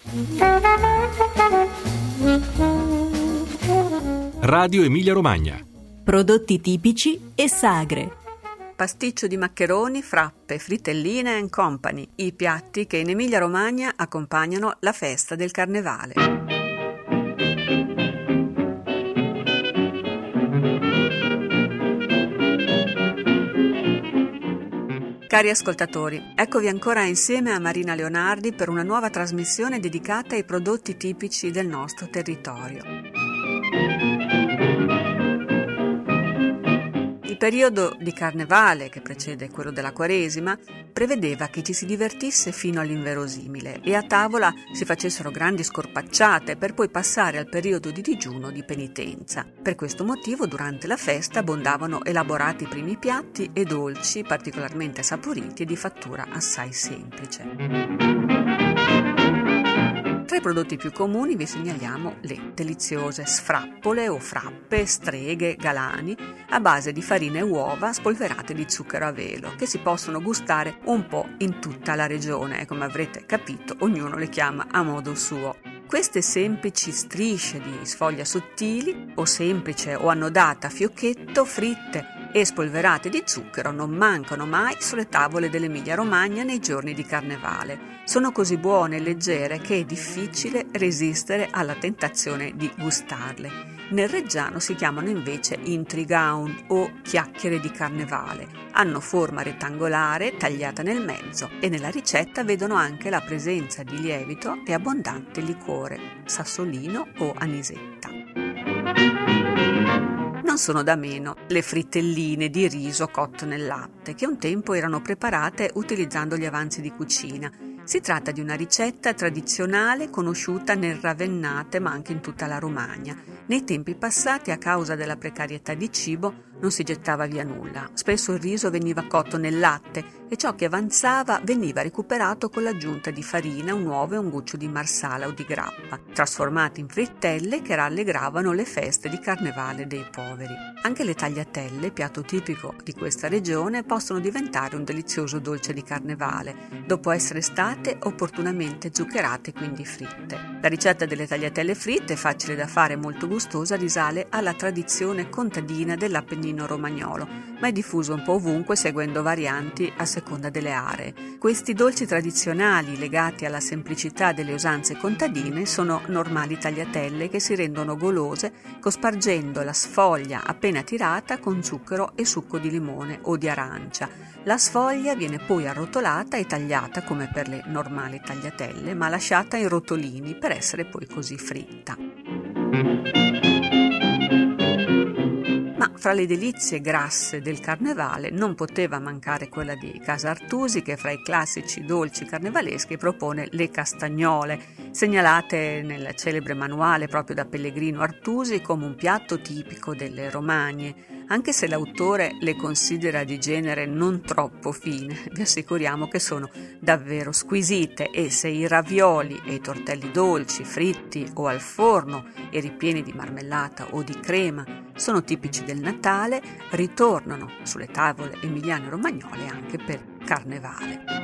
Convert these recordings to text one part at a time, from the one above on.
Radio Emilia Romagna. Prodotti tipici e sagre. Pasticcio di maccheroni, frappe, fritelline and company, i piatti che in Emilia Romagna accompagnano la festa del Carnevale. Cari ascoltatori, eccovi ancora insieme a Marina Leonardi per una nuova trasmissione dedicata ai prodotti tipici del nostro territorio. Il periodo di Carnevale, che precede quello della Quaresima, prevedeva che ci si divertisse fino all'inverosimile e a tavola si facessero grandi scorpacciate per poi passare al periodo di digiuno di penitenza. Per questo motivo durante la festa abbondavano elaborati primi piatti e dolci particolarmente saporiti e di fattura assai semplice. Tra i prodotti più comuni vi segnaliamo le deliziose sfrappole o frappe, streghe, galani a base di farina e uova spolverate di zucchero a velo, che si possono gustare un po' in tutta la regione e, come avrete capito, ognuno le chiama a modo suo. Queste semplici strisce di sfoglia sottili o semplice o annodata fiocchetto, fritte e spolverate di zucchero, non mancano mai sulle tavole dell'Emilia Romagna nei giorni di Carnevale. Sono così buone e leggere che è difficile resistere alla tentazione di gustarle. Nel reggiano si chiamano invece intrigaun o chiacchiere di Carnevale. Hanno forma rettangolare tagliata nel mezzo e nella ricetta vedono anche la presenza di lievito e abbondante liquore, sassolino o anisetta. Non sono da meno le fritelline di riso cotto nel latte, che un tempo erano preparate utilizzando gli avanzi di cucina. Si tratta di una ricetta tradizionale conosciuta nel Ravennate ma anche in tutta la Romagna. Nei tempi passati, a causa della precarietà di cibo, non si gettava via nulla. Spesso il riso veniva cotto nel latte e ciò che avanzava veniva recuperato con l'aggiunta di farina, un uovo e un goccio di marsala o di grappa, trasformati in frittelle che rallegravano le feste di Carnevale dei poveri. Anche le tagliatelle, piatto tipico di questa regione, possono diventare un delizioso dolce di Carnevale, dopo essere state opportunamente zuccherate, quindi fritte. La ricetta delle tagliatelle fritte, facile da fare e molto gustosa, risale alla tradizione contadina dell'Appennino romagnolo, ma è diffuso un po' ovunque seguendo varianti a seconda delle aree. Questi dolci tradizionali legati alla semplicità delle usanze contadine sono normali tagliatelle che si rendono golose cospargendo la sfoglia appena tirata con zucchero e succo di limone o di arancia. La sfoglia viene poi arrotolata e tagliata come per le normali tagliatelle, ma lasciata in rotolini per essere poi così fritta. Ma fra le delizie grasse del Carnevale non poteva mancare quella di Casa Artusi, che fra i classici dolci carnevaleschi propone le castagnole, segnalate nel celebre manuale proprio da Pellegrino Artusi come un piatto tipico delle Romagne. Anche se l'autore le considera di genere non troppo fine, vi assicuriamo che sono davvero squisite e se i ravioli e i tortelli dolci, fritti o al forno e ripieni di marmellata o di crema sono tipici del Natale, ritornano sulle tavole emiliane romagnole anche per Carnevale.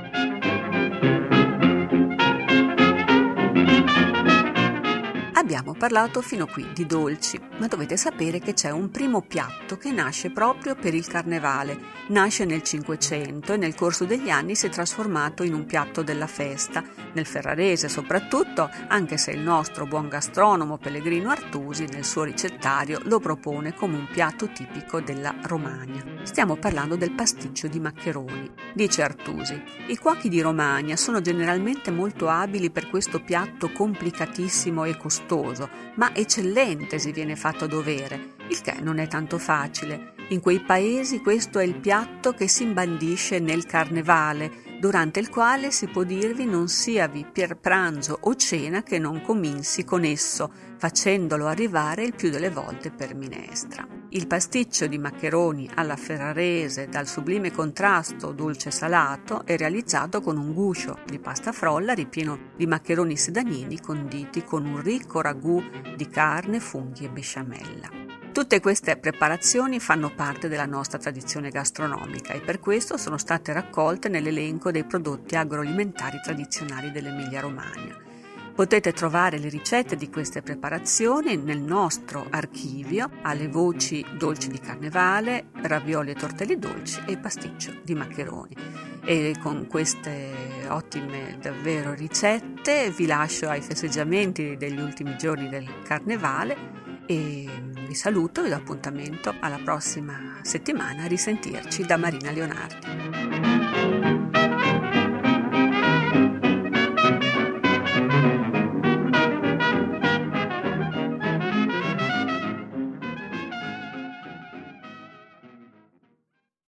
Abbiamo parlato fino qui di dolci, ma dovete sapere che c'è un primo piatto che nasce proprio per il Carnevale. Nasce nel Cinquecento e nel corso degli anni si è trasformato in un piatto della festa, nel ferrarese soprattutto, anche se il nostro buon gastronomo Pellegrino Artusi nel suo ricettario lo propone come un piatto tipico della Romagna. Stiamo parlando del pasticcio di maccheroni. Dice Artusi: i cuochi di Romagna sono generalmente molto abili per questo piatto complicatissimo e costoso, ma eccellente se viene fatto a dovere, il che non è tanto facile. In quei paesi questo è il piatto che si imbandisce nel Carnevale, durante il quale si può dirvi non siavi per pranzo o cena che non cominci con esso, facendolo arrivare il più delle volte per minestra. Il pasticcio di maccheroni alla ferrarese dal sublime contrasto dolce-salato è realizzato con un guscio di pasta frolla ripieno di maccheroni sedanini conditi con un ricco ragù di carne, funghi e besciamella. Tutte queste preparazioni fanno parte della nostra tradizione gastronomica e per questo sono state raccolte nell'elenco dei prodotti agroalimentari tradizionali dell'Emilia Romagna. Potete trovare le ricette di queste preparazioni nel nostro archivio alle voci dolci di carnevale, ravioli e tortelli dolci e pasticcio di maccheroni. E con queste ottime davvero ricette vi lascio ai festeggiamenti degli ultimi giorni del carnevale e vi saluto, vi do appuntamento alla prossima settimana a risentirci da Marina Leonardi.